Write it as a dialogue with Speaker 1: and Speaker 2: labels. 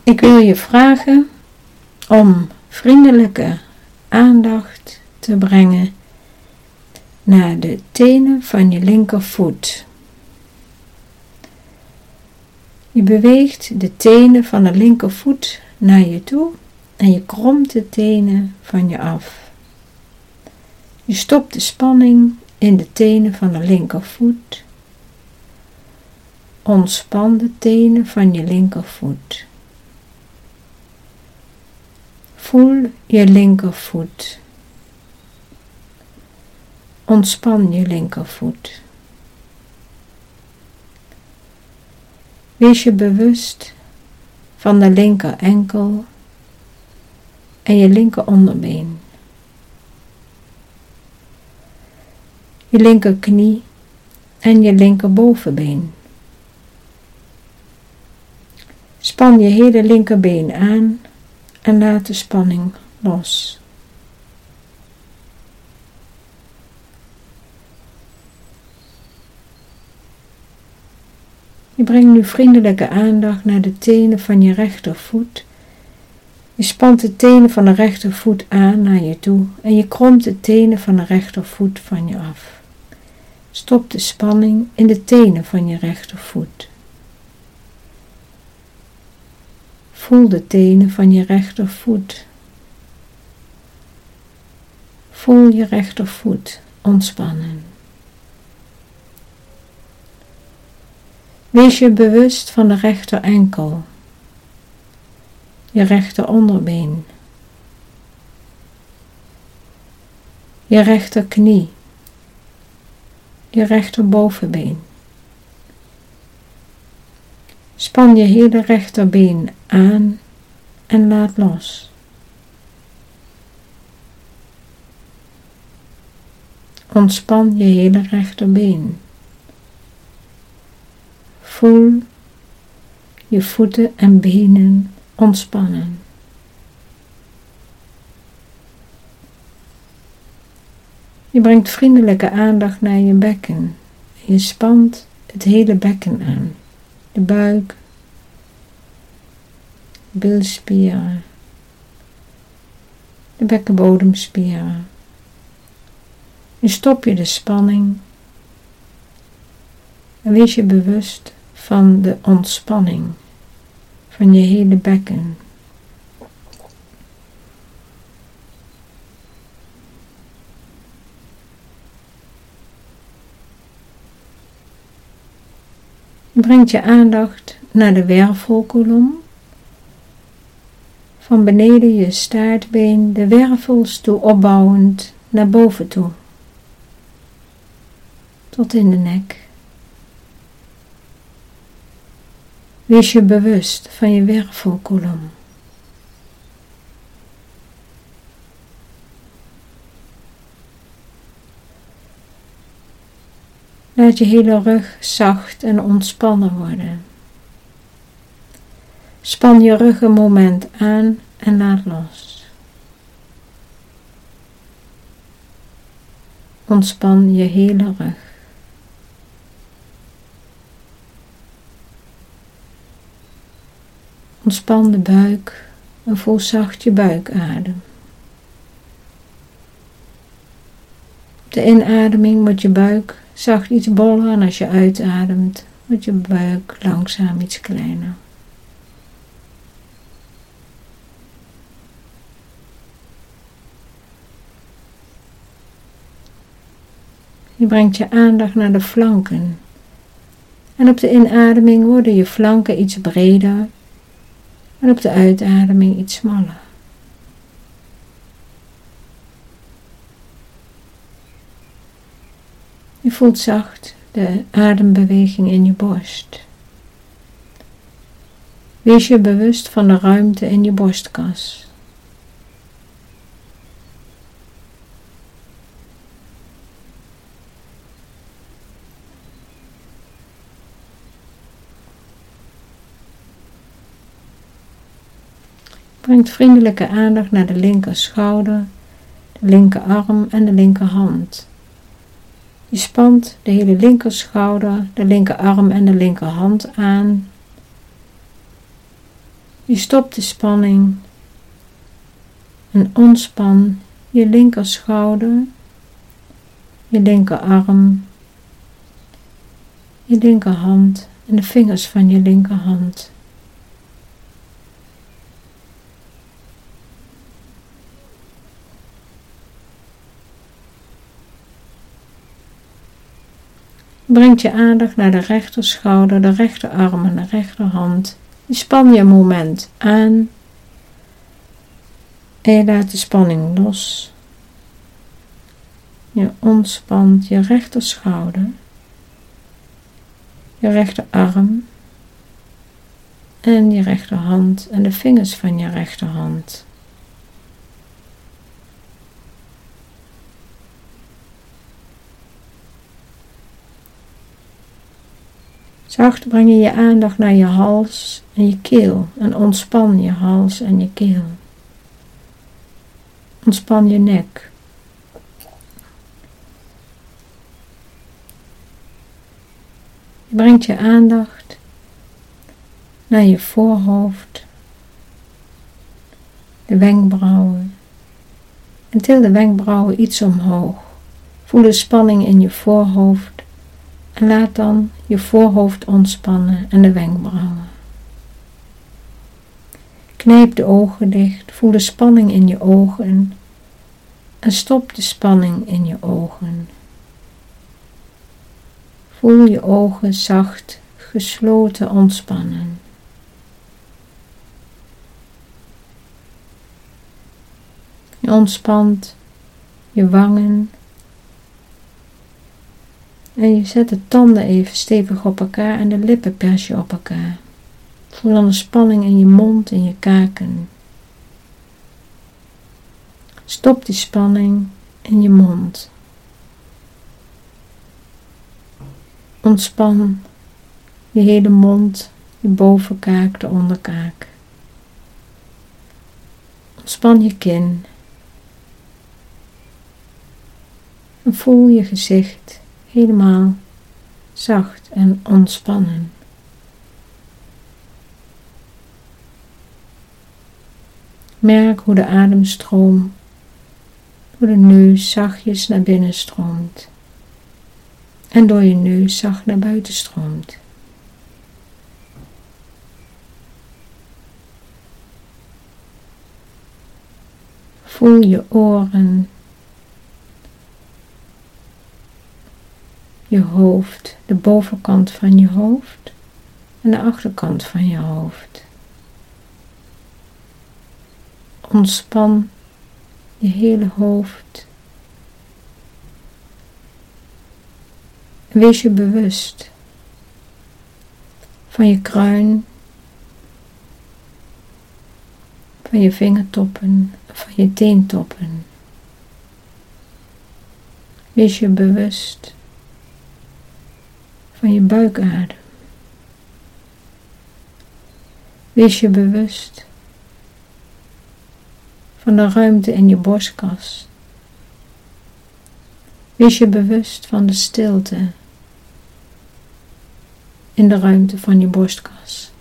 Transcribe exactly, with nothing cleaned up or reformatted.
Speaker 1: Ik wil je vragen om vriendelijke aandacht te brengen naar de tenen van je linkervoet. Je beweegt de tenen van de linkervoet naar je toe en je kromt de tenen van je af. Je stopt de spanning in de tenen van de linkervoet. Ontspan de tenen van je linkervoet. Voel je linkervoet. Ontspan je linkervoet. Wees je bewust van de linker enkel en je linker onderbeen. Je linker knie en je linker bovenbeen. Span je hele linkerbeen aan en laat de spanning los. Je brengt nu vriendelijke aandacht naar de tenen van je rechtervoet. Je spant de tenen van de rechtervoet aan naar je toe en je kromt de tenen van de rechtervoet van je af. Stop de spanning in de tenen van je rechtervoet. Voel de tenen van je rechtervoet. Voel je rechtervoet ontspannen. Wees je bewust van de rechter enkel, je rechter onderbeen, je rechter knie, je rechter bovenbeen. Span je hele rechterbeen aan en laat los. Ontspan je hele rechterbeen. Voel je voeten en benen ontspannen. Je brengt vriendelijke aandacht naar je bekken. Je spant het hele bekken aan. De buik, de bilspieren, de bekkenbodemspieren. Je stop je de spanning en wees je bewust van de ontspanning van je hele bekken. Je brengt je aandacht naar de wervelkolom. Van beneden je staartbeen de wervels toe opbouwend naar boven toe. Tot in de nek. Wees je bewust van je wervelkolom. Laat je hele rug zacht en ontspannen worden. Span je rug een moment aan en laat los. Ontspan je hele rug. Ontspan de buik en voel zacht je buikadem. Op de inademing wordt je buik zacht iets boller en als je uitademt wordt je buik langzaam iets kleiner. Je brengt je aandacht naar de flanken en op de inademing worden je flanken iets breder en op de uitademing iets smaller. Je voelt zacht de adembeweging in je borst. Wees je bewust van de ruimte in je borstkas. Brengt vriendelijke aandacht naar de linker schouder, de linkerarm en de linkerhand. Je spant de hele linker schouder, de linkerarm en de linkerhand aan. Je Je stopt de spanning en ontspan je linker schouder, je linkerarm, je linkerhand en de vingers van je linkerhand. Breng je aandacht naar de rechterschouder, de rechterarm en de rechterhand. Je span je een moment aan en je laat de spanning los. Je ontspant je rechterschouder, je rechterarm en je rechterhand en de vingers van je rechterhand. Zacht breng je je aandacht naar je hals en je keel en ontspan je hals en je keel. Ontspan je nek. Je brengt je aandacht naar je voorhoofd, de wenkbrauwen en til de wenkbrauwen iets omhoog. Voel de spanning in je voorhoofd en laat dan je voorhoofd ontspannen en de wenkbrauwen. Knijp de ogen dicht, voel de spanning in je ogen en stop de spanning in je ogen. Voel je ogen zacht, gesloten ontspannen. Je ontspant je wangen en je zet de tanden even stevig op elkaar en de lippen pers je op elkaar. Voel dan de spanning in je mond en je kaken. Stop die spanning in je mond. Ontspan je hele mond, je bovenkaak, de onderkaak. Ontspan je kin. En voel je gezicht helemaal zacht en ontspannen. Merk hoe de ademstroom door de neus zachtjes naar binnen stroomt en door je neus zacht naar buiten stroomt. Voel je oren, je hoofd, de bovenkant van je hoofd en de achterkant van je hoofd. Ontspan je hele hoofd. Wees je bewust van je kruin, van je vingertoppen, van je teentoppen. Wees je bewust van je buikadem. Wees je bewust van de ruimte in je borstkas. Wees je bewust van de stilte in de ruimte van je borstkas.